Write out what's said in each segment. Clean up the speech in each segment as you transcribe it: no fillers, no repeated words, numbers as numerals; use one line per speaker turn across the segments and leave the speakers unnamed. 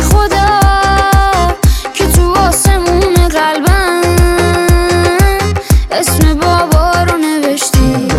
خدا که تو آسمون قلبم اسم بابا رو نوشتی.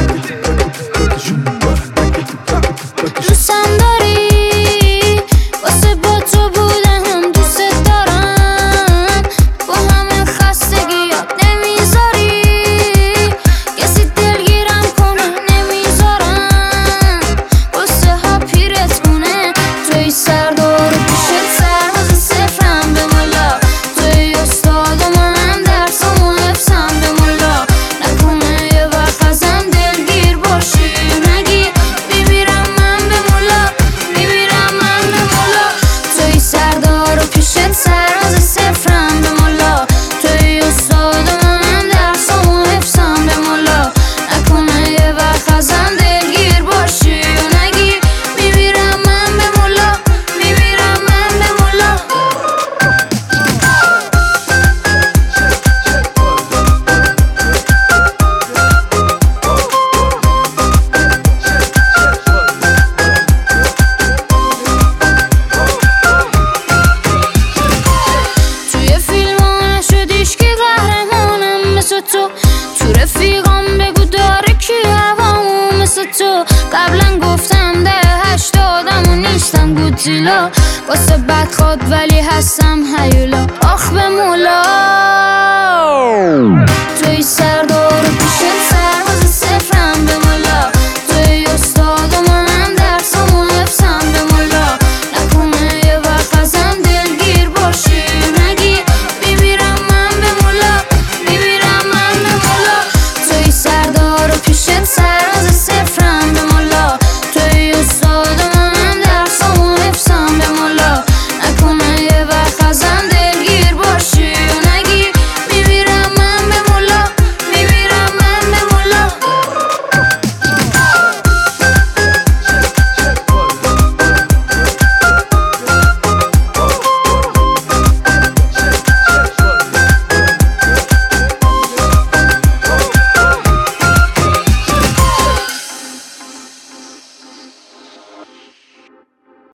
دوستم داری واسه با تو بودم، دوست دارم با همه خستگیات نمیذاری کسی دلگیرم کنه، نمیذارم واسه ها پیرت کنه. توی سردار و پیشت سرباز صفرم به ملا، توی استاد و منم درسامو حفظم به ملا. نکنه یه وقت ازم دلگیر باشی نگی میمیرم من به ملا، میمیرم من به ملا. توی سردار و پیشت سرباز صفرم به ملا، توی استاد و منم درسامو حفظم به ملا. نکنه یه وقت ازم دلگیر باشی و نگی میمیرم من به ملا، میمیرم من به ملا. توی فیلم ها نشدیش که قهرمانم مثل تو، تو رفیقام بگو داره کی هوامو مثل تو. قبلا گفتم ده 80 و نیستم گوتیلا، واسه بدخواد ولی هستم هیولا. آخ به مولا توی سردار و پیشت سر